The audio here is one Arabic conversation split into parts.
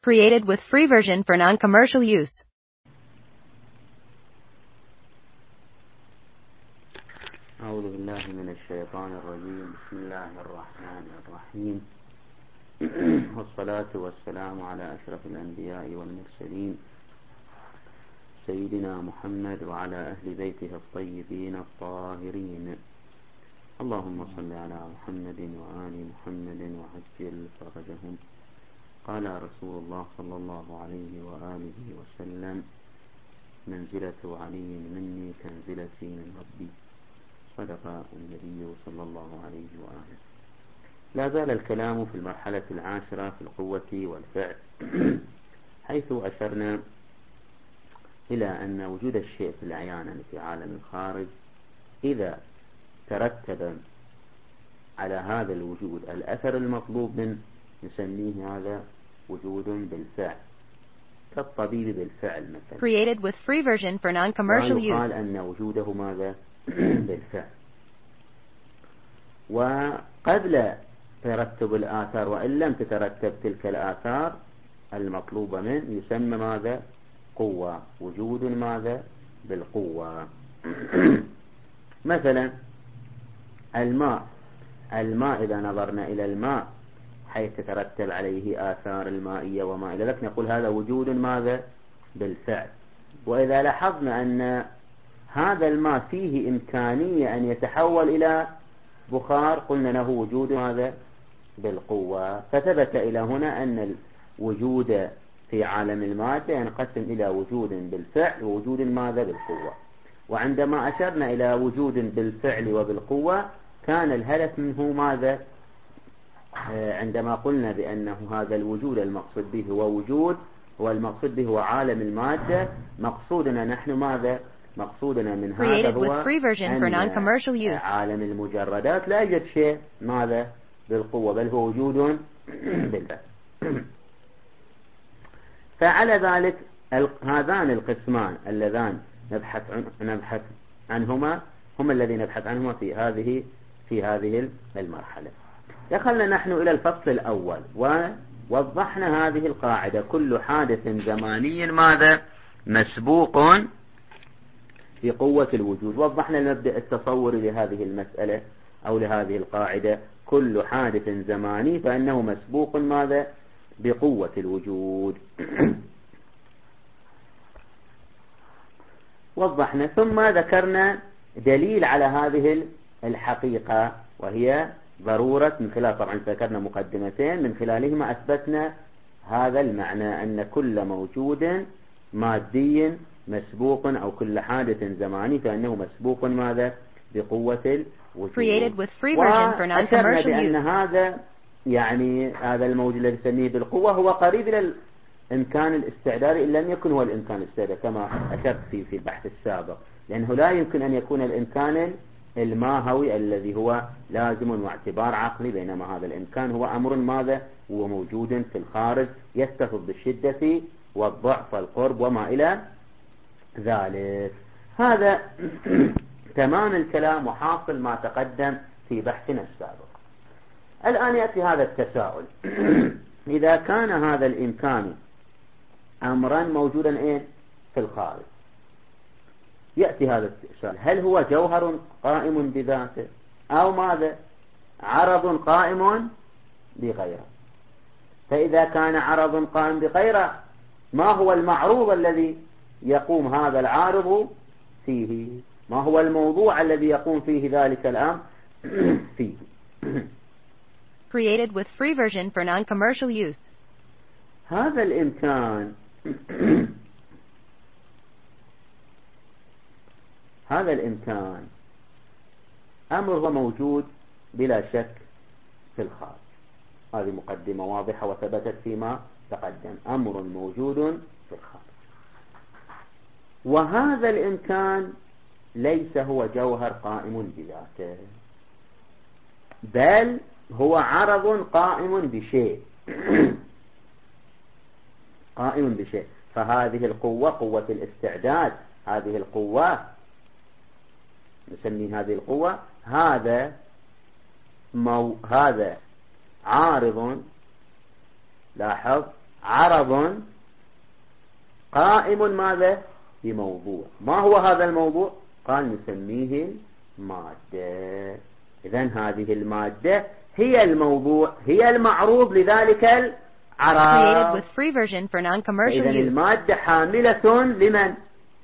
Created with free version for non-commercial use. أعوذ بالله من الشيطان الرجيم. بسم الله الرحمن الرحيم. والصلاة والسلام على أشرف الأنبياء والمرسلين سيدنا محمد وعلى أهل بيته الطيبين الطاهرين. اللهم صل على محمد وآل محمد وعجل فرجهم. قال رسول الله صلى الله عليه وآله وسلم: منزلة علي مني كنزلتي من ربي. صدق النبي صلى الله عليه وآله. لا زال الكلام في المرحلة العاشرة في القوة والفعل، حيث أشرنا إلى أن وجود الشيء في العيان في عالم الخارج إذا ترتب على هذا الوجود الأثر المطلوب منه نسميه هذا وجود بالفعل، كالطبيب بالفعل مثلا. Created with free version for non-commercial use. ويقال أن وجوده ماذا؟ بالفعل. وقد لا ترتب الآثار، وإن لم تترتب تلك الآثار المطلوبة منه يسمى ماذا؟ قوة، وجود ماذا؟ بالقوة. مثلا الماء إذا نظرنا إلى الماء حيث تترتب عليه آثار المائية وما إلى ذلك نقول هذا وجود ماذا؟ بالفعل. وإذا لاحظنا أن هذا الماء فيه إمكانية أن يتحول إلى بخار قلنا له وجود ماذا؟ بالقوة. فثبت إلى هنا أن الوجود في عالم المادة ينقسم إلى وجود بالفعل ووجود ماذا؟ بالقوة. وعندما أشرنا إلى وجود بالفعل وبالقوة كان الهدف منه ماذا؟ عندما قلنا بأنه هذا الوجود المقصود به هو وجود، هو المقصود به هو عالم المادة، مقصودنا نحن ماذا؟ مقصودنا من هذا هو أن عالم المجردات لا يوجد شيء ماذا؟ بالقوة، بل هو وجود بالفعل. فعلى ذلك هذان القسمان اللذان نبحث عنهما هم الذين نبحث عنهما في هذه المرحلة. دخلنا نحن إلى الفصل الأول ووضحنا هذه القاعدة: كل حادث زماني ماذا؟ مسبوق بقوة الوجود. وضحنا المبدأ التصوري لهذه المسألة أو لهذه القاعدة: كل حادث زماني فإنه مسبوق ماذا؟ بقوة الوجود. وضحنا ثم ذكرنا دليل على هذه الحقيقة، وهي ضرورة من خلال، طبعا ذكرنا مقدمتين من خلالهما أثبتنا هذا المعنى أن كل موجود مادي مسبوق أو كل حادث زماني فإنه مسبوق ماذا؟ بقوة الوجود. وأشرنا بأن هذا يعني هذا الموجود الذي نسميه بالقوة هو قريب إلى الإمكان الاستعدادي إن لم يكن هو الإمكان الاستعدادي كما أشرت في البحث السابق، لأنه لا يمكن أن يكون الإمكان الماهوي الذي هو لازم واعتبار عقلي، بينما هذا الإمكان هو أمر ماذا؟ هو موجود في الخارج يتصف بالشدة والضعف والقرب وما إلى ذلك. هذا تمام الكلام وحاصل ما تقدم في بحثنا السابق. الآن يأتي هذا التساؤل: إذا كان هذا الإمكان أمرا موجودا في الخارج، يأتي هذا السؤال: هل هو جوهر قائم بذاته أو ماذا؟ عرض قائم بغيره؟ فإذا كان عرض قائم بغيره ما هو المعروض الذي يقوم هذا العارض فيه؟ ما هو الموضوع الذي يقوم فيه ذلك الأمر فيه؟ Created with free version for non-commercial use. هذا الإمكان أمر موجود بلا شك في الخارج. هذه مقدمة واضحة وثبتت فيما تقدم: أمر موجود في الخارج. وهذا الإمكان ليس هو جوهر قائم بذاته، بل هو عرض قائم بشيء. قائم بشيء. فهذه القوة، قوة الاستعداد، هذه القوة نسمي هذه القوة هذا عارض. لاحظ، عرض قائم ماذا بموضوع. ما هو هذا الموضوع؟ قال نسميه المادة. إذن هذه المادة هي الموضوع، هي المعروض لذلك العرض. فإذن المادة حاملة لمن؟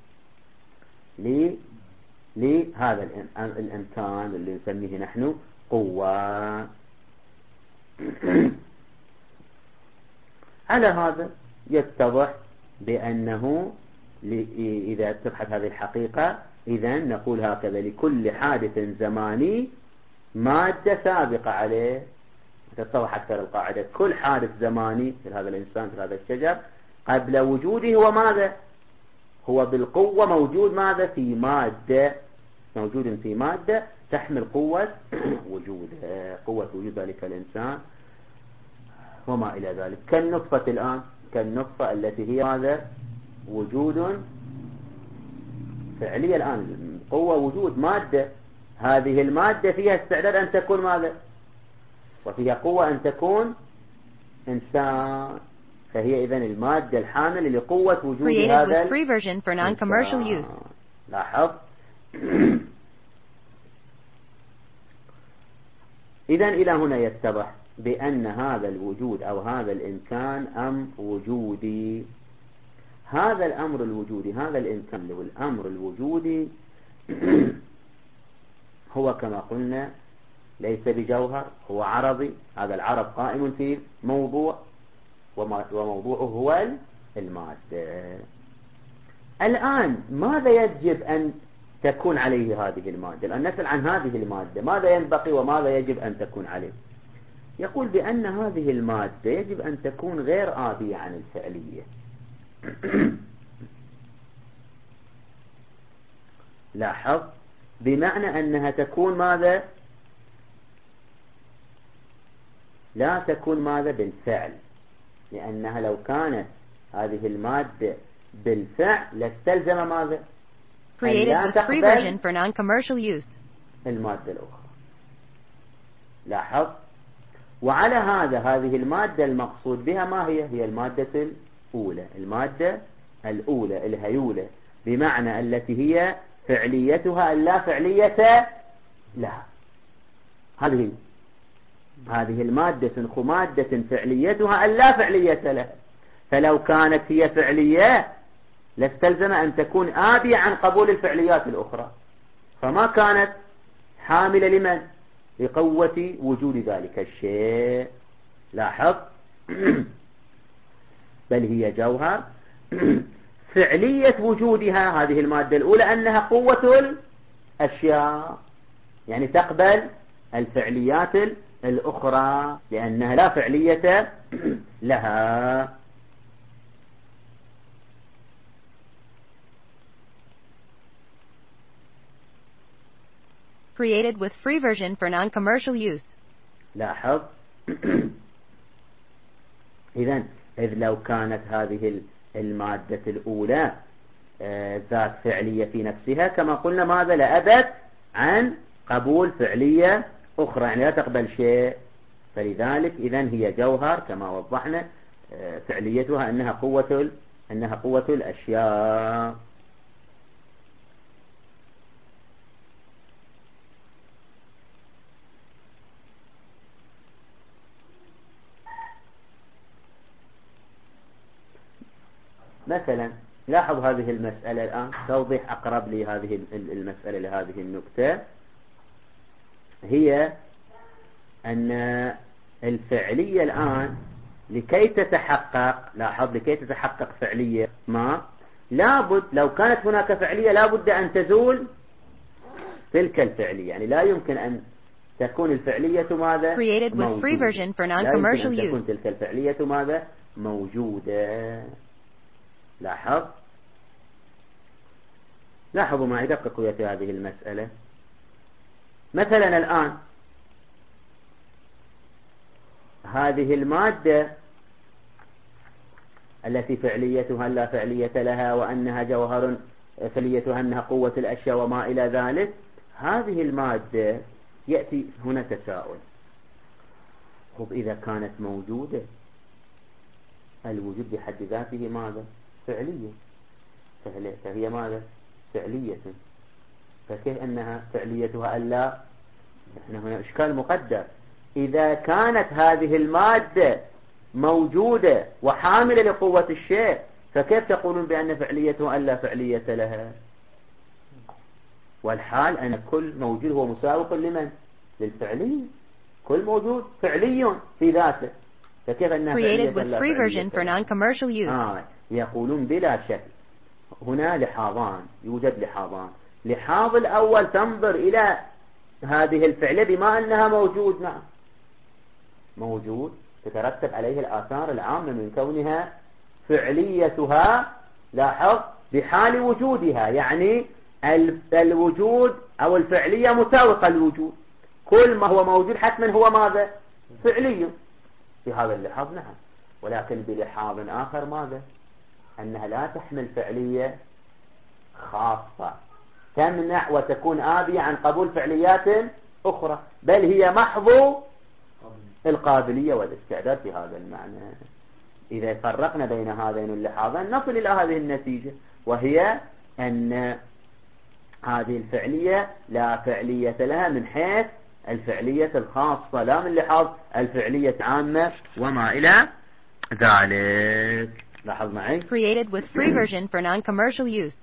لهذا الإمكان اللي نسميه نحن قوة. على هذا يتضح بأنه إذا تبحث هذه الحقيقة إذن نقول هكذا: لكل حادث زماني مادة سابقة عليه. تتضح أكثر القاعدة: كل حادث زماني في هذا الإنسان في هذا الشجر قبل وجوده هو ماذا؟ هو بالقوة موجود ماذا؟ في مادة، موجود في مادة تحمل قوة وجوده، قوة وجود ذلك الإنسان وما إلى ذلك. كالنطفة الآن، كالنطفة التي هي ماذا؟ وجود فعلية الآن، قوة وجود مادة. هذه المادة فيها استعداد أن تكون ماذا؟ وفيها قوة أن تكون إنسان. فهي إذن المادة الحامل لقوة وجود هذا الإنسان. لاحظ. إذن إلى هنا يتضح بأن هذا الوجود أو هذا الإمكان أمر وجودي. هذا الأمر الوجودي، هذا الإمكان اللي هو الأمر الوجودي هو كما قلنا ليس بجوهر، هو عرضي. هذا العرض قائم في موضوع، وموضوعه هو المادة. الآن ماذا يجب أن تكون عليه هذه المادة؟ الآن نسأل عن هذه المادة، ماذا ينبغي وماذا يجب أن تكون عليه؟ يقول بأن هذه المادة يجب أن تكون غير آبية عن الفعلية. لاحظ، بمعنى أنها تكون ماذا؟ لا تكون ماذا؟ بالفعل. لأنها لو كانت هذه المادة بالفعل لاستلزم ماذا؟ لا تقبل المادة الأخرى. لاحظ. وعلى هذا هذه المادة المقصود بها ما هي؟ هي المادة الأولى، المادة الأولى الهيولة، بمعنى التي هي فعليتها اللا فعلية لها. هذه المادة مادة فعليتها اللا فعلية لها. فلو كانت هي فعلية لاستلزم أن تكون آبية عن قبول الفعليات الأخرى، فما كانت حاملة لمن؟ لقوة وجود ذلك الشيء. لاحظ. بل هي جوهر. فعلية وجودها هذه المادة الأولى أنها قوة الأشياء، يعني تقبل الفعليات الأخرى لأنها لا فعلية لها. Created with free version for non-commercial use. لاحظ. إذ لو كانت هذه المادة الأولى ذات فعلية في نفسها كما قلنا ماذا؟ لأبت عن قبول فعلية أخرى، يعني لا تقبل شيء. فلذلك إذن هي جوهر كما وضحنا، فعليتها أنها قوة الأشياء. مثلا لاحظ هذه المسألة الآن توضيح أقرب لي هذه المسألة لهذه النكتة، هي أن الفعلية الآن لكي تتحقق، لاحظ، لكي تتحقق فعلية ما لابد، لو كانت هناك فعلية لابد أن تزول تلك الفعلية. يعني لا يمكن أن تكون الفعلية ماذا؟ موجودة. لا يمكن أن تكون تلك الفعلية ماذا؟ موجودة. لاحظوا معي، دققوا في هذه المسألة. مثلا الآن هذه المادة التي فعليتها لا فعلية لها وأنها جوهر فعليتها أنها قوة الأشياء وما إلى ذلك، هذه المادة يأتي هنا تساؤل: إذا كانت موجودة الوجود بحد ذاته ماذا؟ فعلية، فهي ماذا؟ فعلية، فكيف أنها فعليتها ألا؟ إحنا هنا إشكال مقدر. إذا كانت هذه المادة موجودة وحاملة لقوة الشيء، فكيف تقولون بأن فعليتها ألا فعلية لها؟ والحال أن كل موجود هو مساوق لمن؟ للفعلية. كل موجود فعلي في ذاته، فكيف أنها فعلية ألا فعلية لها؟ يقولون بلا شك هنا لحاظان، يوجد لحاظان. لحاظ الأول تنظر إلى هذه الفعلة بما أنها موجود، نعم موجود، تترتب عليه الآثار العامة من كونها فعليتها، لاحظ، بحال وجودها، يعني الوجود أو الفعلية مساوقة للوجود، كل ما هو موجود حتما هو ماذا؟ فعلي في هذا اللحاظ، نعم. ولكن بلحاظ آخر ماذا؟ أنها لا تحمل فعلية خاصة تمنع وتكون آبية عن قبول فعليات أخرى، بل هي محض القابلية والاستعداد في هذا المعنى. إذا فرقنا بين هذين اللحاظين نصل إلى هذه النتيجة، وهي أن هذه الفعلية لا فعلية لها من حيث الفعلية الخاصة، لا من لحاظ الفعلية عامة وما إلى ذلك. لاحظ معي. Created with free version for non-commercial use.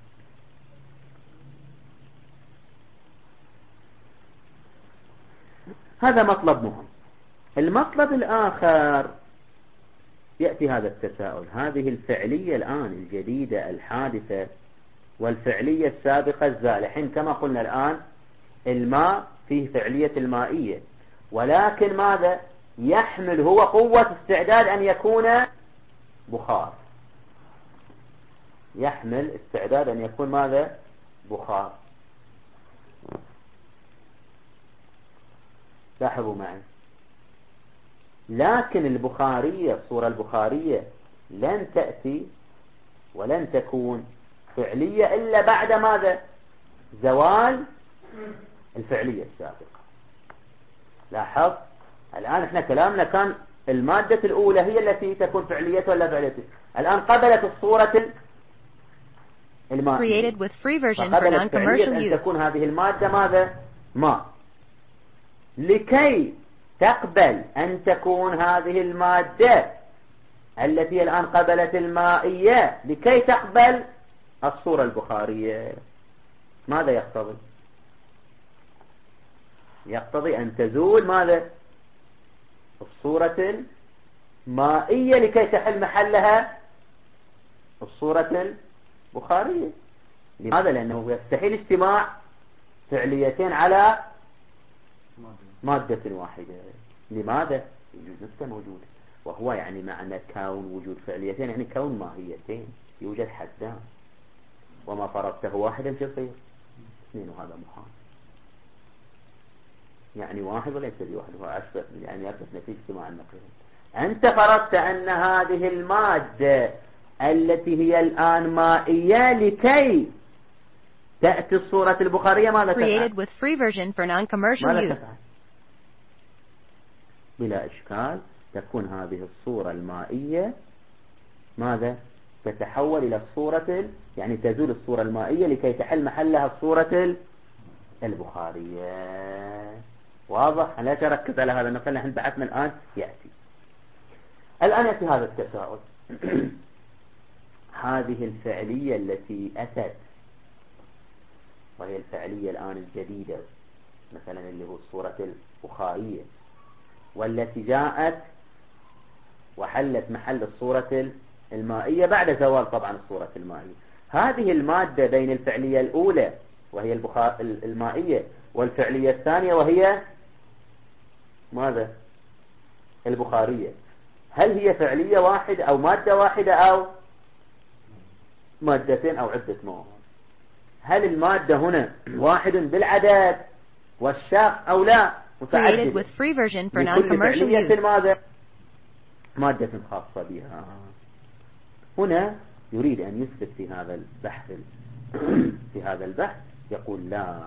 هذا مطلب مهم. المطلب الآخر يأتي هذا التساؤل: هذه الفعلية الآن الجديدة الحادثة والفعلية السابقة الزائلة، حين كما قلنا الآن الماء فيه فعلية المائية، ولكن ماذا يحمل هو؟ قوة استعداد أن يكون بخار، يحمل استعداد أن يكون ماذا؟ بخار. لاحظوا معي، لكن البخارية، الصورة البخارية لن تأتي ولن تكون فعلية إلا بعد ماذا؟ زوال الفعلية السابقة. لاحظ الآن احنا كلامنا كان المادة الأولى هي التي تكون فعلية ولا فعلية، الآن قبلت الصورة المائية، فقبلت فعلية أن تكون هذه المادة ماذا؟ ماء. لكي تقبل أن تكون هذه المادة التي الآن قبلت المائية، لكي تقبل الصورة البخارية، ماذا يقتضي؟ يقتضي أن تزول ماذا؟ الصورة المائية لكي تحل محلها الصورة البخارية. لماذا؟ لأنه يستحيل اجتماع فعليتين على مادة واحدة. لماذا؟ يوجد نقطة موجودة، وهو يعني معنى كون وجود فعليتين يعني كون ماهيتين، يوجد حدان، وما فرضته واحدا يصير اثنين، وهذا محال. يعني واحد وليس بواحد، هو أشبه يعني يثبت نتيجة اجتماع النقيضين. أنت فرضت أن هذه المادة التي هي الآن مائية لكي تأتي الصورة البخارية ماذا تفعل؟ Created with free version for non-commercial use. بلا إشكال تكون هذه الصورة المائية ماذا؟ تتحول إلى الصورة، يعني تزول الصورة المائية لكي تحل محلها الصورة البخارية. واضح؟ لا تركز على هذا النقل، نحن بحثنا الآن يأتي. الآن يأتي هذا التساؤل: هذه الفعلية التي أتت وهي الفعلية الآن الجديدة مثلا اللي هو الصورة البخارية، والتي جاءت وحلت محل الصورة المائية بعد زوال طبعا الصورة المائية، هذه المادة بين الفعلية الأولى وهي المائية والفعلية الثانية وهي ماذا؟ البخارية، هل هي فعلية واحدة أو مادة واحدة أو مادتين أو عدة مواد؟ هل المادة هنا واحد بالعدد والشاق أو لا؟ Created with free version for non-commercial use. ماذا؟ مادة خاصة بها. هنا يريد أن يثبت في هذا البحث في هذا البحث يقول: لا،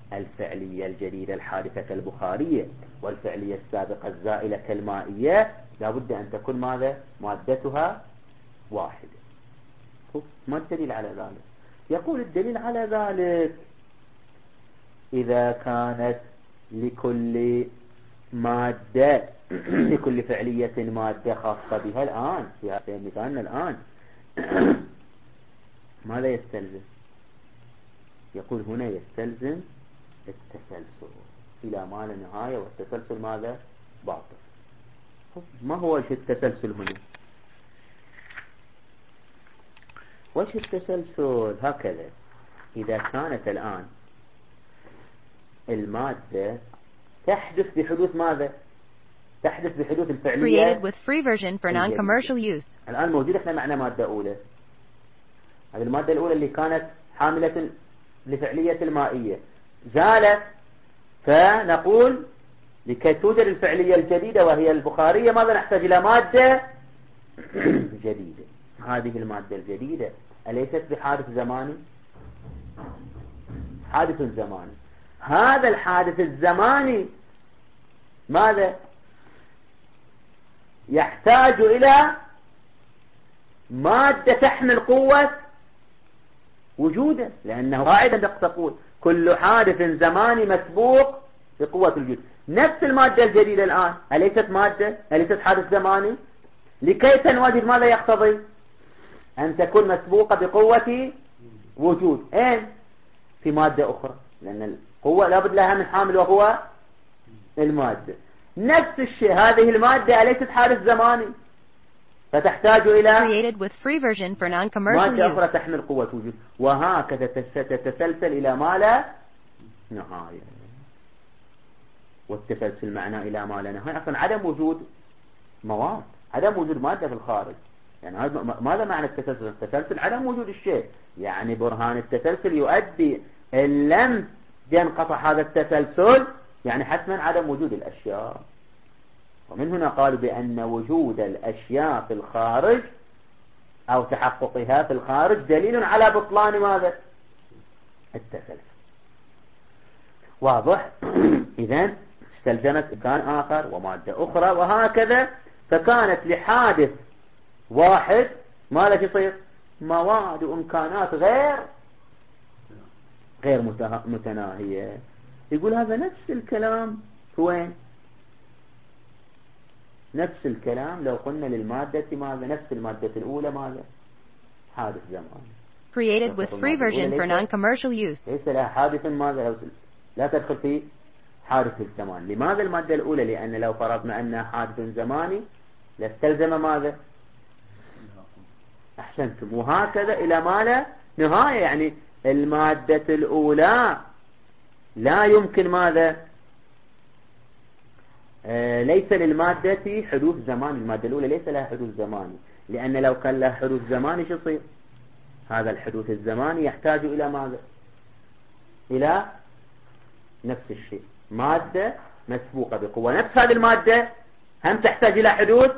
الفعلية الجديدة الحادثة كالبخارية والفعلية السابقة الزائلة كالمائية لابد أن تكون ماذا؟ مادتها واحدة. ما الدليل على ذلك؟ يقول الدليل على ذلك إذا كانت لكل مادة لكل فعلية مادة خاصة بها الآن في هذا مثالنا الآن ماذا يستلزم؟ يقول هنا يستلزم التسلسل إلى ما لا نهاية، والتسلسل ماذا؟ باطل. ما هو وجه التسلسل هنا؟ وجه التسلسل هكذا: إذا كانت الآن المادة تحدث بحدوث ماذا؟ تحدث بحدوث الفعلية created with free version for non-commercial use. الآن موجود احنا معنا مادة أولى. هذه المادة الأولى اللي كانت حاملة لفعلية المائية زالت، فنقول لكي توجد الفعلية الجديدة وهي البخارية ماذا نحتاج؟ إلى مادة جديدة. هذه المادة الجديدة أليست بحادث زماني؟ حادث زماني. هذا الحادث الزماني ماذا؟ يحتاج إلى مادة تحمل قوة وجوده، لأنه قاعدة تقول كل حادث زماني مسبوق بقوة الوجود. نفس المادة الجديدة الآن أليست مادة؟ أليست حادث زماني؟ لكي تنوجد ماذا يقتضي؟ أن تكون مسبوقة بقوة وجود. أين؟ في مادة أخرى، لأن القوة لابد لها من حامل وهو المادة. نفس الشيء هذه المادة أليست حادث زماني، فتحتاج إلى created with free version for non-commercial مادة use. أخرى تحمل قوة وجود، وهكذا تتسلسل إلى ما لا نهاية. والتسلسل معناه إلى ما لا نهاية أصلا عدم وجود مواد، عدم وجود مادة في الخارج. يعني ماذا معنى التسلسل؟ التسلسل عدم وجود الشيء، يعني برهان التسلسل يؤدي إن لم ينقطع هذا التسلسل يعني حتما عدم وجود الأشياء. ومن هنا قالوا بأن وجود الأشياء في الخارج أو تحققها في الخارج دليل على بطلان ماذا؟ التسلسل. واضح؟ إذن استلزمت إمكان آخر ومادة أخرى وهكذا، فكانت لحادث واحد ما لا يصير مواد وإمكانات غير متناهية. يقول هذا نفس الكلام وين؟ نفس الكلام لو قلنا للمادة ماذا؟ نفس المادة الأولى ماذا؟ حادث زمان created with free version for non-commercial use. ليس لها حادث ماذا؟ لا تدخل في حادث الزمان. لماذا المادة الأولى؟ لأن لو فرضنا أنها حادث زماني لاستلزم ماذا؟ أحسنتم. وهكذا إلى ما لا نهاية. يعني المادة الأولى لا يمكن ماذا؟ ليس للمادة حدوث زماني. المادة الأولى ليس لها حدوث زماني، لأن لو كان لها حدوث زماني شو يصير؟ هذا الحدوث الزماني يحتاج إلى ماذا؟ إلى نفس الشيء، مادة مسبوقة بقوة. نفس هذه المادة هم تحتاج إلى حدوث.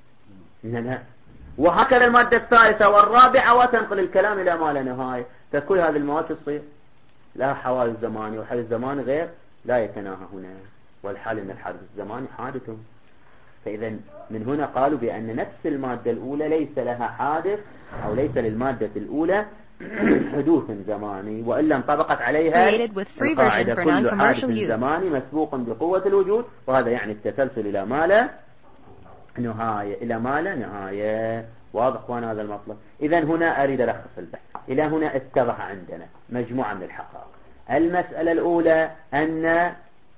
وهكذا المادة الثالثة والرابعة، وتنقل الكلام إلى ما لا نهاية. فكل هذه المواد تصير لها حوادث زماني، والحادث الزماني غير لا يتناهى هنا، والحال أن الحادث الزماني حادث. فإذا من هنا قالوا بأن نفس المادة الأولى ليس لها حادث، أو ليس للمادة الأولى حدوث زماني، وإلا انطبقت عليها القاعدة كل حادث زماني مسبوق بقوة الوجود. وهذا يعني التسلسل إلى ما لا نهاية، إلى ما لا نهاية. واضح أخوان هذا المطلب؟ إذا هنا أريد ألخص البحث. إلى هنا اتضح عندنا مجموعة من الحقائق. المسألة الأولى أن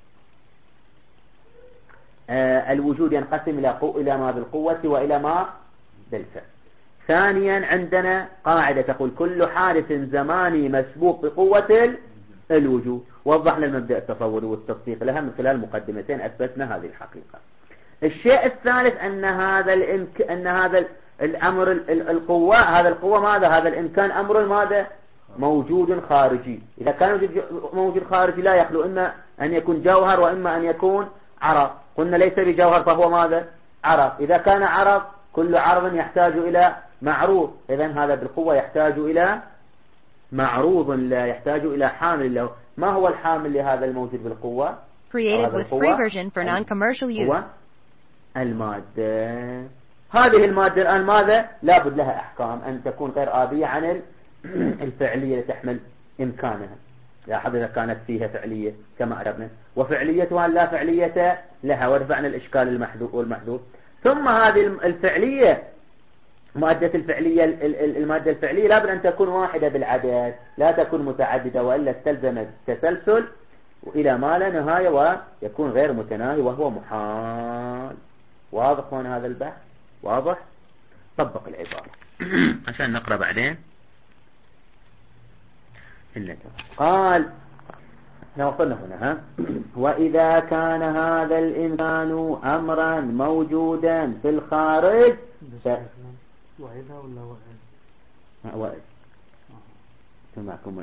الوجود ينقسم إلى ما بالقوة وإلى ما بالفعل. ثانيا عندنا قاعدة تقول كل حادث زماني مسبوق بقوة الوجود. وضحنا المبدأ التصوري والتصديق لها من خلال مقدمتين أثبتنا هذه الحقيقة. الشيء الثالث أن هذا الأمر القوة، هذا القوة ماذا؟ هذا الإمكان أمر ماذا؟ موجود خارجي. إذا كان موجود خارجي لا يخلو إما أن يكون جوهر وإما أن يكون عرض. قلنا ليس بجوهر فهو ماذا؟ عرض. إذا كان عرض كل عرض يحتاج إلى معروض، إذن هذا بالقوة يحتاج إلى معروض لا يحتاج إلى حامل له. ما هو الحامل لهذا الموجود بالقوة؟ created with free version for non-commercial use. المادة. هذه المادة الآن ماذا؟ لابد لها أحكام أن تكون غير آبية عن الفعلية التي تحمل إمكانها. لاحظ إذا كانت فيها فعلية كما أشرنا، وفعليتها لا فعلية لها، ورفعنا الإشكال المحذوف. ثم هذه الفعلية، مادة الفعلية، المادة الفعلية لابد أن تكون واحدة بالعدد، لا تكون متعددة، وإلا استلزم التسلسل إلى ما لا نهاية ويكون غير متناهي وهو محال. واضح هنا هذا البحث؟ واضح؟ طبق العبارة عشان نقرأ بعدين. قال وصلنا هنا وإذا كان هذا الإمكان أمرا موجودا في الخارج وإذا ولا وإذ سمعكم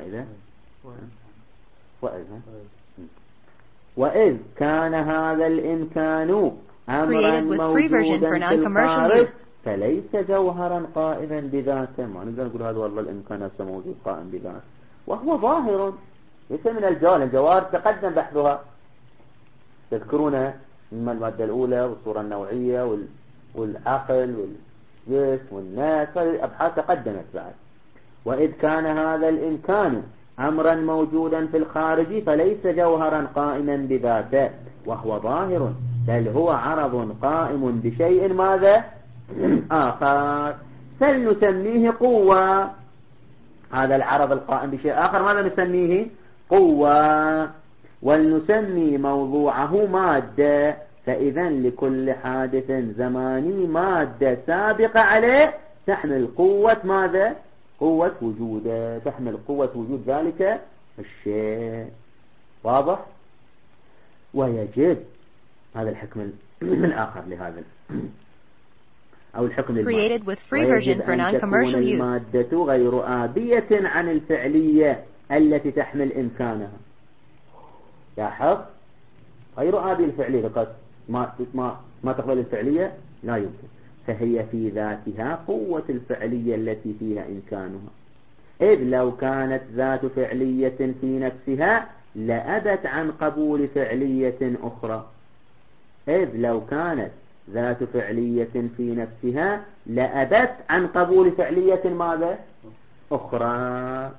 وإذ كان هذا الإمكان أمرا موجودا في الخارج فليس جوهرا قائما بذاته. ما نقدر نقول هذا والله الإمكان هسه موجود قائم بذاته، وهو ظاهر ليس من الجوهر تقدم بحثها. تذكرون من المادة الأولى والصورة النوعية والعقل والجسم والناس، الأبحاث تقدمت بعد. وإذ كان هذا الإمكان أمرا موجودا في الخارج فليس جوهرا قائما بذاته وهو ظاهر، بل هو عرض قائم بشيء ماذا؟ آخر. فلنسميه قوة. هذا العرض القائم بشيء آخر ماذا نسميه؟ قوة. ولنسمي موضوعه مادة. فإذا لكل حادث زماني مادة سابقة عليه تحمل قوة ماذا؟ قوة وجوده، تحمل قوة وجود ذلك الشيء. واضح؟ ويجب هذا الحكم الآخر لهذا أو الحكم Created with free version for non-commercial use. المادة غير آبية عن الفعلية التي تحمل إمكانها. لاحظ، غير آبية الفعلية فقط ما تقبل الفعلية لا يمكن، فهي في ذاتها قوة الفعلية التي فيها إمكانها. إذ لو كانت ذات فعلية في نفسها لأبت عن قبول فعلية أخرى. إذ لو كانت ذات فعلية في نفسها لأبت عن قبول فعلية ماذا؟ أخرى.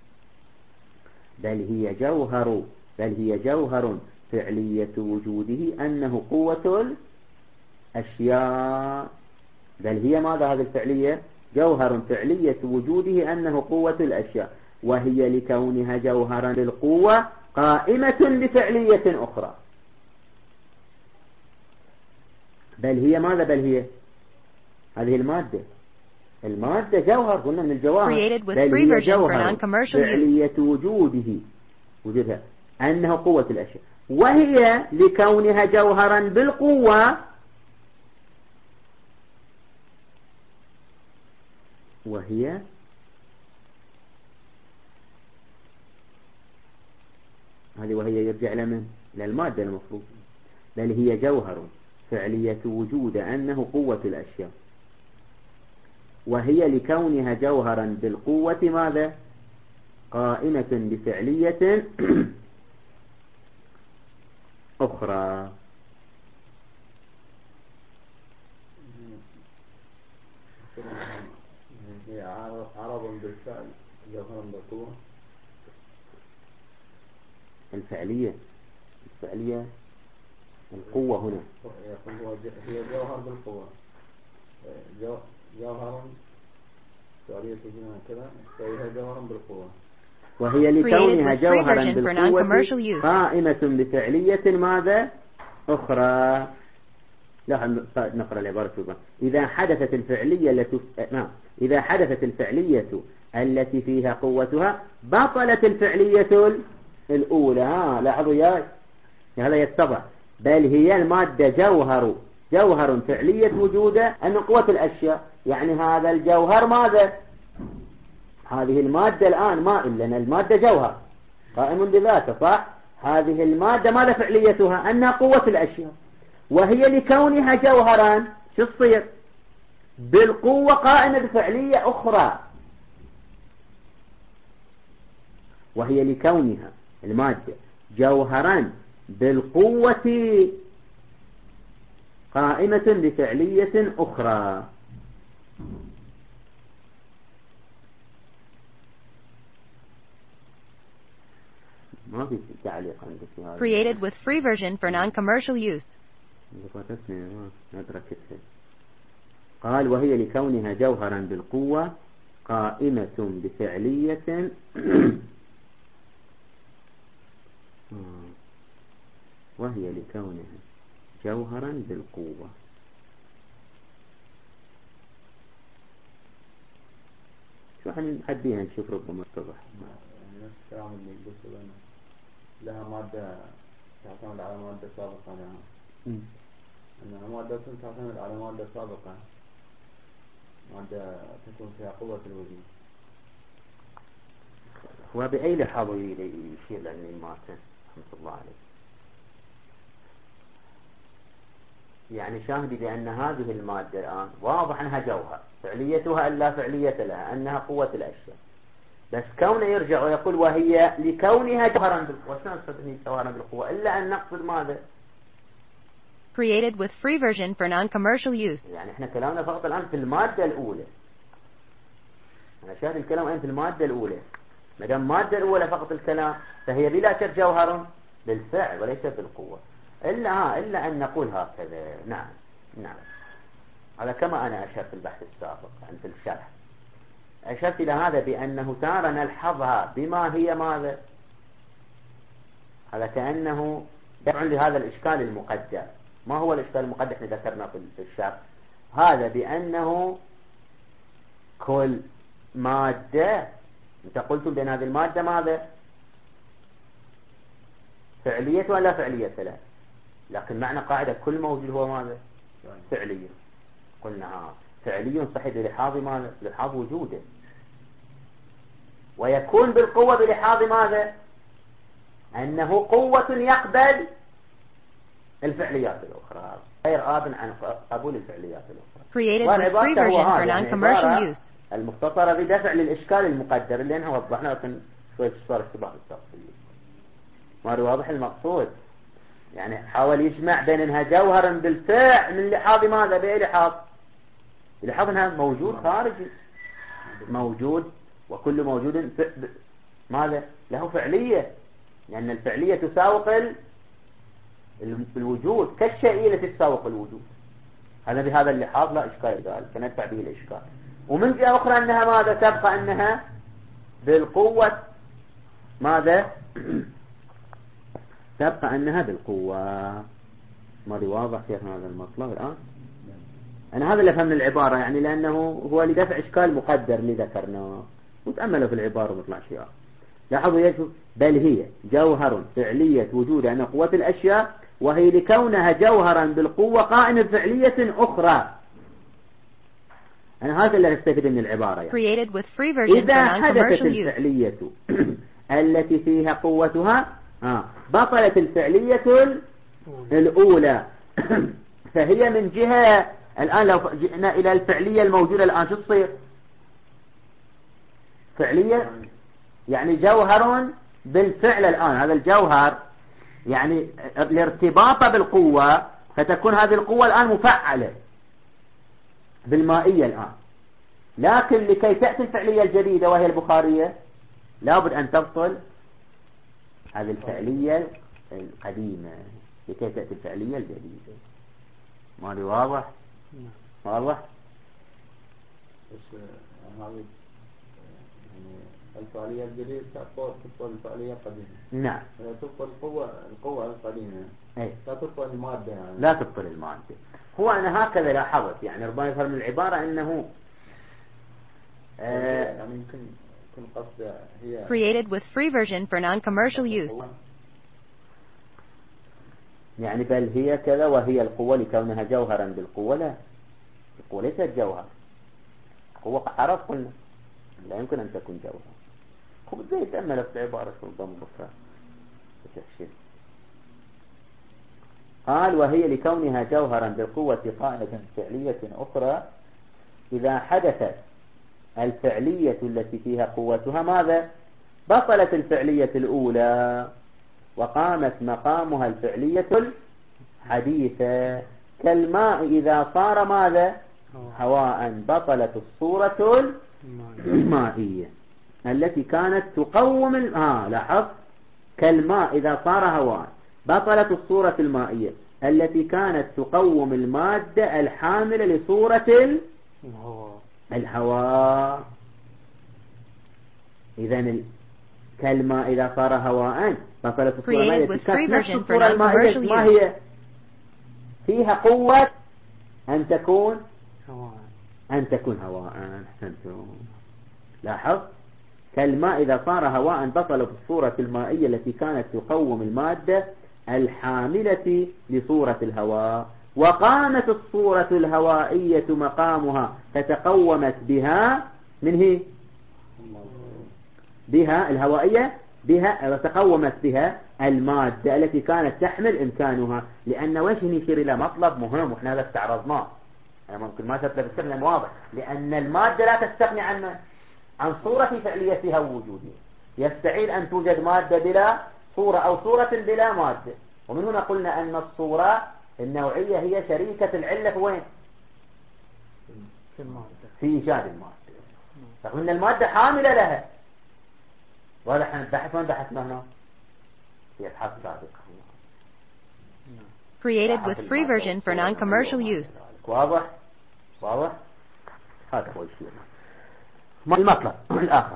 بل هي جوهر فعلية وجوده أنه قوة الأشياء. بل هي ماذا هذه الفعلية؟ جوهر فعلية وجوده أنه قوة الأشياء، وهي لكونها جوهرا بالقوة قائمة بفعلية أخرى. بل هي ماذا؟ بل هي هذه المادة جوهر، قلنا من الجواهر. بل هي جوهر فعلية وجودها أنه قوة الأشياء، وهي لكونها جوهرا بالقوة وهي يرجع لمن؟ للمادة المفروض. بل هي جوهر فعلية وجود أنه قوة الأشياء، وهي لكونها جوهرا بالقوة ماذا؟ قائمة بفعلية أخرى. عرض بالفعل جوهرا بالقوة. الفعلية القوة هنا هي جوهر بالقوة، جوهرا فعلية كذا، فهي جوهرا بالقوة، وهي لكونها جوهرا بالقوة قائمة بفعلية ماذا؟ أخرى. لا نقرأ العبارة شوفا. إذا حدثت الفعلية التي فيها قوتها بطلت الفعلية الأولى. لاحظوا يا هذا يتضح. بل هي المادة جوهر فعلية وجوده أن قوة الأشياء، يعني هذا الجوهر ماذا؟ هذه المادة الآن ما إلا أن المادة جوهر قائم بذاته، صح؟ هذه المادة ماذا فعليتها؟ أنها قوة الأشياء، وهي لكونها جوهرا شو تصير؟ بالقوة قائمة بفعلية أخرى. وهي لكونها المادة جوهرا بالقوة قائمة بفعلية أخرى. ما في تعليق عندك في هذا. Created with free version for non-commercial use. قال وهي لكونها جوهرا بالقوة قائمة بفعلية وهي لكونها جوهرا بالقوة. شو حنحديها نشوف ربما اتضح. نفس الكلام اللي قلت لها مادة تعتمد على مادة سابقة لها، أنها مادة تعتمد على مادة سابقة، مادة تكون فيها قوة الوجود. وبأي لحظة يشير لأني ماتن رحمة الله عليه. يعني شاهدي بأن هذه المادة الآن واضح أنها جوهر، فعليتها ألا فعلية لها، أنها قوة الأشياء، بس كونه يرجع ويقول وهي لكونها جوهرا بالقوة. شلون نستطيع جوهرا بالقوة إلا أن نقصد ماذا؟ Created with free version for non-commercial use. يعني احنا كلامنا فقط الآن في المادة الأولى. أنا شاهد الكلام الآن في المادة الأولى. ما دام المادة الأولى فقط الكلام فهي بلا شك جوهر بالفعل وليس بالقوة. إلا أن نقول هكذا. نعم نعم. هذا كما أنا أشرت في البحث السابق عن في الشرح. أشرت إلى هذا بأنه تارة نلحظها بما هي ماذا. هذا كأنه دفع لهذا الإشكال المقدر. ما هو الإشكال المقدر احنا ذكرنا في الشرح؟ هذا بأنه كل مادة انت قلتم بأن هذه المادة ماذا فعلية ولا فعلية لا، لكن معنى قاعدة كل موجود هو ماذا فعلية. قلنا فعلي صحيح بلحاظ ماذا بلحاظ وجوده، ويكون بالقوة بلحاظ ماذا أنه قوة يقبل الفعليات الأخرى غير آب عن قبول الفعليات الأخرى. Created with free version for non-commercial use. المختصرة بدفع للإشكال المقدر اللي أنها وضحنا، لكن شوية صار اشتباه التفصيل. ما هو واضح المقصود؟ يعني حاول يجمع بين أنها جوهرا بالفعل من لحاظ ماذا بأي لحاظ؟ لحاظ أنها موجود خارجي موجود، وكل موجود ماذا له فعلية، لأن يعني الفعلية تساوق الوجود كالشيء التي تساوق الوجود. هذا بهذا اللحاظ لا إشكال ذلك فندفع به الإشكال. ومن جهة أخرى أنها ماذا تبقى أنها بالقوة ماذا تبقى أنها بالقوة. ماذا واضح في هذا المطلب الآن؟ أنا هذا اللي فهمنا العبارة، يعني لأنه هو لدفع إشكال مقدر اللي ذكرناه، وتأملوا في العبارة ومطلع شيء. لاحظوا يشوف بل هي جوهر فعلية وجود أن قوة الأشياء، وهي لكونها جوهرا بالقوة قائمة بفعلية أخرى. أنا هذا اللي أستفيد من العبارة يعني. Created with free version إذا for حدثت non-commercial use. الفعلية التي فيها قوتها بطلت الفعلية الأولى فهي من جهة. الآن لو جئنا إلى الفعلية الموجودة الآن شو تصير؟ فعلية يعني جوهر بالفعل الآن. هذا الجوهر يعني الارتباط بالقوة، فتكون هذه القوة الآن مفعلة بالمائية الآن. لكن لكي تأتي الفعلية الجديدة وهي البخارية لابد أن تبطل هذه الفعلية القديمة لكي تأتي الفعلية الجديدة. ما هذا واضح؟ واضح؟ بس هذه يعني الفعلية الجديدة تبطل الفعلية القديمة. نعم. تبطل القوة القديمة. أي. لا تبطل المادة يعني. لا تبطل المادة. هو أنا هكذا لاحظت يعني ربما يفهم من العبارة أنه يعني يمكن قصد هي Created with free version for non-commercial use. يعني بل هي كذا وهي القوة لكونها جوهرا بالقوة. لا، القوة ليست جوهر. القوة حرف قلنا لا يمكن أن تكون جوهر. خب زي تأمل في عبارة ربما بكرة بتحشير. قال وهي لكونها جوهرا بالقوة قائمة فعلية أخرى. إذا حدثت الفعلية التي فيها قوتها ماذا بطلت الفعلية الأولى وقامت مقامها الفعلية الحديثة. كالماء إذا صار ماذا هواء بطلت الصورة المائية التي كانت تقوم لاحظ كالماء إذا صار هواء بطلت الصورة المائية التي كانت تقوم المادة الحاملة لصورة الهواء. إذن كالماء إذا صار هواء بطلت الصورة المائية التي كانت نفس الصورة المائية ما هي فيها قوة أن تكون هواء. أحسنتم. لاحظ كالماء إذا صار هواء بطلت الصورة المائية التي كانت تقوم المادة الحاملة لصورة الهواء وقامت الصورة الهوائية مقامها فتقومت بها من هي بها الهوائية بها وتقومت بها المادة التي كانت تحمل إمكانها. لأن وجه يشير إلى مطلب مهم وإحنا هذا استعرضناه يعني ممكن ما تطلب السبب واضح لأن المادة لا تستغني عن صورة فعليتها ووجودها. يستحيل أن توجد مادة بلا صورة أو صورة بلا مادة. ومن هنا قلنا أن الصورة النوعية هي شريكة العلة وين في إيجاد المادة رغم أن المادة حاملة لها. وهذا احنا نبحث وين بحثنا هنا في أبحاث سابقة. Created with free version for non-commercial use. واضح هذا هو الشيء. المطلب الآخر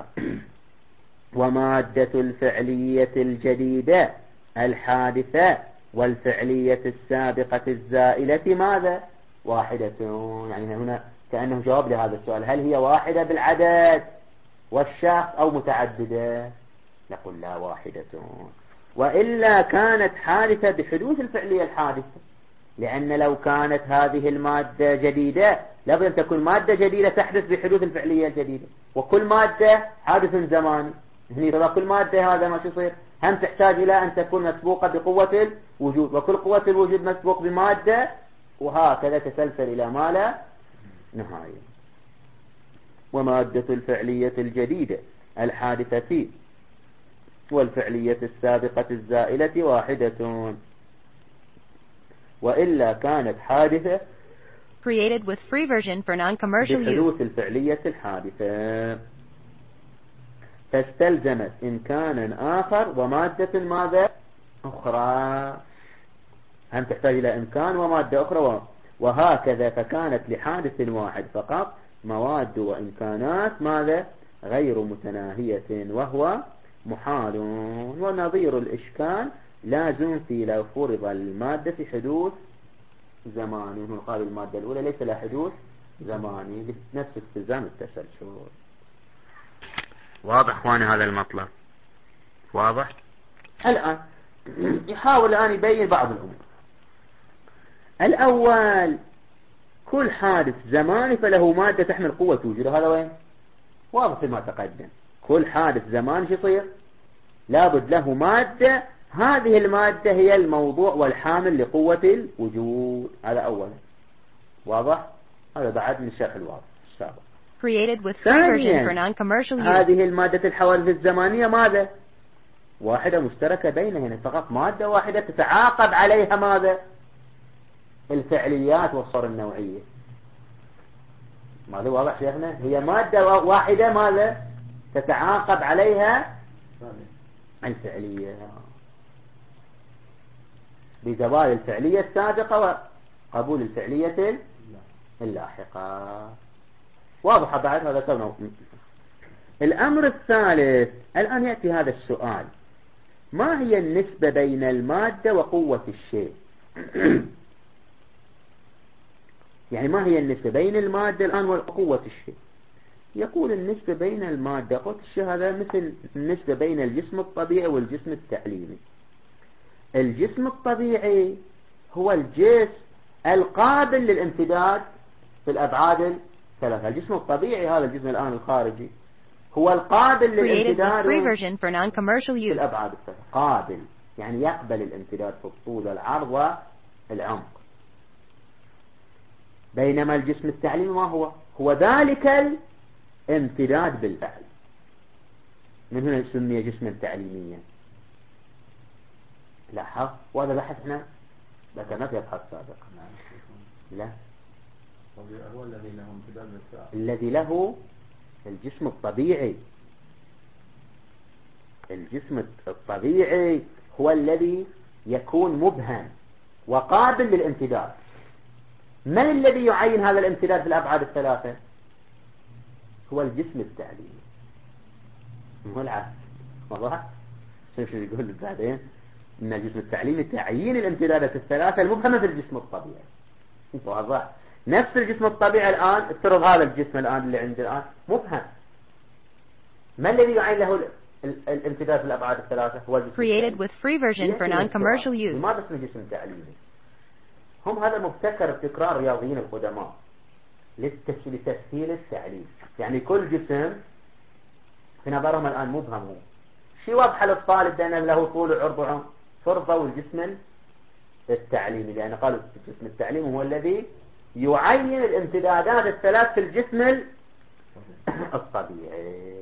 ومادة الفعلية الجديدة الحادثة والفعلية السابقة الزائلة ماذا واحدة. يعني هنا كأنه جواب لهذا السؤال هل هي واحدة بالعدد والشخص أو متعددة. نقول لا واحدة وإلا كانت حادثة بحدوث الفعلية الحادثة. لأن لو كانت هذه المادة جديدة لابد أن تكون مادة جديدة تحدث بحدوث الفعلية الجديدة وكل مادة حادث زماني. هنا كل مادة هذا ما يصير هم تحتاج إلى أن تكون مسبوقة بقوة الوجود وكل قوة الوجود مسبوق بمادة وهكذا تسلسل إلى ما لا نهاية. ومادة الفعلية الجديدة الحادثة والفعلية السابقة الزائلة واحدة وإلا كانت حادثة Created with free version for non-commercial بحدوث use. الفعلية الحادثة فاستلزمت إمكانا آخر ومادة ماذا أخرى. هم تحتاج إلى إمكان ومادة أخرى وهكذا فكانت لحادث واحد فقط مواد وإمكانات ماذا غير متناهية وهو محال. ونظير الإشكال لازم في لو فرض المادة في حدوث زماني. هو قال المادة الأولى ليس لها حدوث زماني نفس استلزام التسلسل. واضح اخواني هذا المطلب واضح. الآن يحاول الآن يبين بعض الأمور. الأول كل حادث زماني فله مادة تحمل قوة وجوده. هذا وين واضح فيما تقدم. كل حادث زماني يصير لابد له مادة هذه المادة هي الموضوع والحامل لقوة الوجود. هذا أولا واضح. هذا بعد من الشرح الواضح السابق. Created with free version for non-commercial use. هذه المادة الحوادث الزمانية ماذا واحدة مشتركة بينهن فقط مادة واحدة تتعاقب عليها ماذا الفعليات والصور النوعية. ماذا واضح شيخنا هي مادة واحدة ماذا تتعاقب عليها الفعلية بزوال الفعلية السابقة وقبول الفعلية اللاحقة. واضح بعد هذا كونه. الأمر الثالث الآن يأتي هذا السؤال ما هي النسبة بين المادة وقوة الشيء. يعني ما هي النسبة بين المادة الآن وقوة الشيء. يقول النسبة بين المادة وقوة الشيء هذا مثل النسبة بين الجسم الطبيعي والجسم التعليمي. الجسم الطبيعي هو الجسم القابل للامتداد في الأبعاد الثلاثة. الجسم الطبيعي هذا الجسم الآن الخارجي هو القابل للامتداد في الأبعاد الثلاثة. قابل يعني يقبل الامتداد في الطول والعرض والعمق. بينما الجسم التعليمي ما هو ذلك الامتداد بالفعل. من هنا سمي جسما تعليميا. لاحظ وهذا بحثنا ذكرنا في أبحاث سابقة. لا، هو الذي له امتداد للساق. الذي له الجسم الطبيعي. الجسم الطبيعي هو الذي يكون مبهم وقابل للامتداد. من الذي يعين هذا الامتداد في الأبعاد الثلاثة؟ هو الجسم التعليمي، هو العكس. واضح؟ شوف شو يقول بعدين، إن الجسم التعليمي تعيين الامتدادات الثلاثة المبهمة في الجسم الطبيعي. واضح؟ نفس الجسم الطبيعي الآن، افترض هذا الجسم الآن اللي عندي الآن مبهم، ما الذي يعين له الامتداد في الأبعاد الثلاثة؟ هو الجسم Created التعليمي. with free version for non-commercial use. لماذا اسمه جسم تعليمي؟ هم هذا مبتكر ابتكار الرياضيين القدماء لتسهيل التعليم. يعني كل جسم في نظرهم الآن مبهم، هو شيء واضح للطالب بأن له طول وعرض وعمق، فرضوا الجسم التعليمي، لأن قالوا الجسم التعليمي هو الذي يعين الامتدادات الثلاث في الجسم الطبيعي.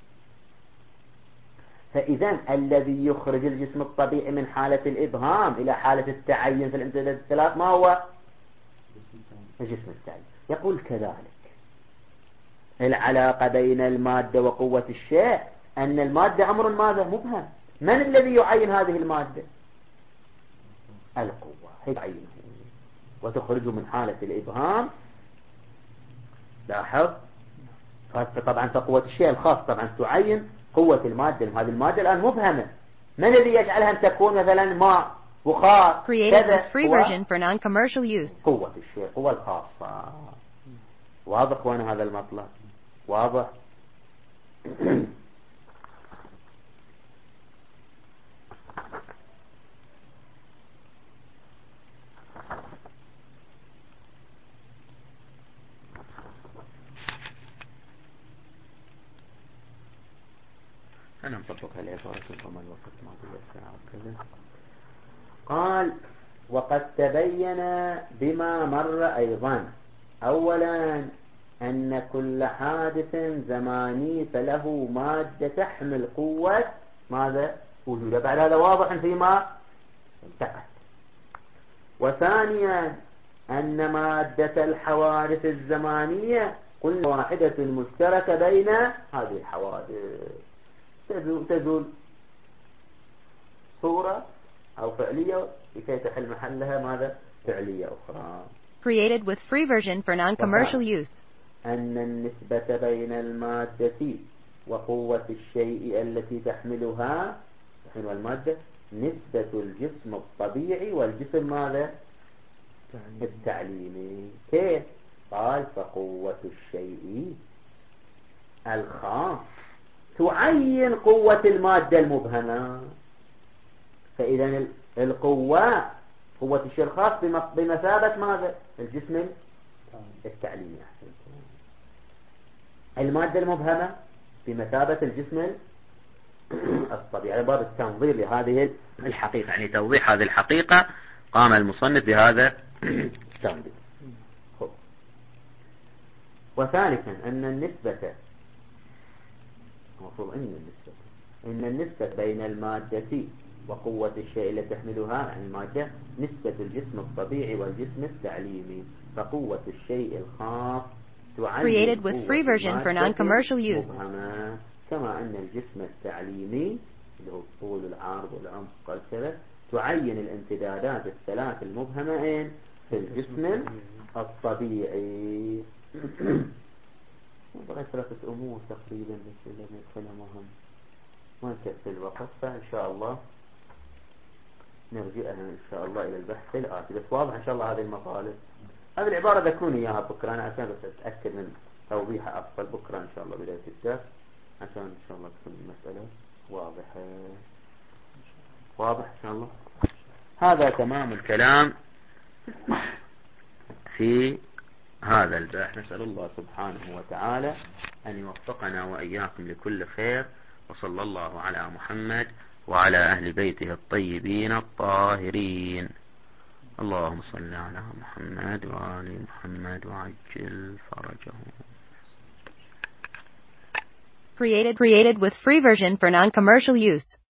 فإذا الذي يخرج الجسم الطبيعي من حالة الإبهام إلى حالة التعين في الامتدادات الثلاث ما هو؟ الجسم التعليمي. يقول كذلك العلاقة بين المادة وقوة الشيء، أن المادة أمر ماذا؟ مبهم. من الذي يعين هذه المادة؟ القوة هي تعينه وتخرجه من حالة الإبهام. لاحظ، طبعا فقوة الشيء الخاص طبعا تعين قوة المادة. هذه المادة الآن مبهمة، من الذي يجعلها أن تكون مثلا ماء بخار Created كذا؟ with free version for non-commercial use. قوة الشيء، قوة الخاصة. واضح وانا هذا المطلب؟ واضح. أنا مطبقها العبارة ربما الوقت ما الساعة وكذا. قال وقد تبين بما مر أيضا أولا أن كل حادث زماني فله مادة تحمل قوة ماذا؟ وجوده. بعد هذا واضح فيما تقدم. وثانيا أن مادة الحوادث الزمانية قلنا واحدة مشتركة بين هذه الحوادث، تزول صورة أو فعلية لكي تحل محلها ماذا؟ فعلية أخرى. Created with free version for non-commercial use. أن النسبة بين المادة وقوة الشيء التي تحملها المادة نسبة الجسم الطبيعي والجسم ماذا؟ التعليمي. كيف؟ قال فقوة الشيء الخاص تعين قوة المادة المبهمة. فإذا القوة قوة الشيء الخاص بمثابة ماذا؟ الجسم التعليمي. المادة المبهمة بمثابة الجسم الطبيعي. باب التنظير لهذه الحقيقة، يعني توضيح هذه الحقيقة، قام المصنف بهذا التنظير. وثالثا أن النسبة، المفروض إن النسبة بين المادة وقوة الشيء التي تحملها، يعني المادة نسبة الجسم الطبيعي والجسم التعليمي. فقوة الشيء الخاص Created with free version for non-commercial use. مبهمة، كما أن الجسم التعليمي اللي هو الطول والعرض والعمق والكذا تعين الامتدادات الثلاث المبهمة في الجسم الطبيعي. بغيت 3 أمور تقريبا بس اللي ندخلها مهم ما نكفي الوقت، فإن شاء الله نرجعها إن شاء الله إلى البحث الآتي. بس واضح إن شاء الله هذه المطالب، هذه العبارة ذكروني إياها بكرة أنا عشان بس أتأكد من توضيحها أفضل بكرة إن شاء الله بداية الدرس، عشان إن شاء الله تكون المسألة واضحة. واضح إن شاء الله. هذا تمام الكلام في هذا البحث. نسأل الله سبحانه وتعالى أن يوفقنا وإياكم لكل خير، وصلى الله على محمد وعلى أهل بيته الطيبين الطاهرين. اللهم صل على محمد وآل محمد وعجل فرجهم. Created with free version for non-commercial use.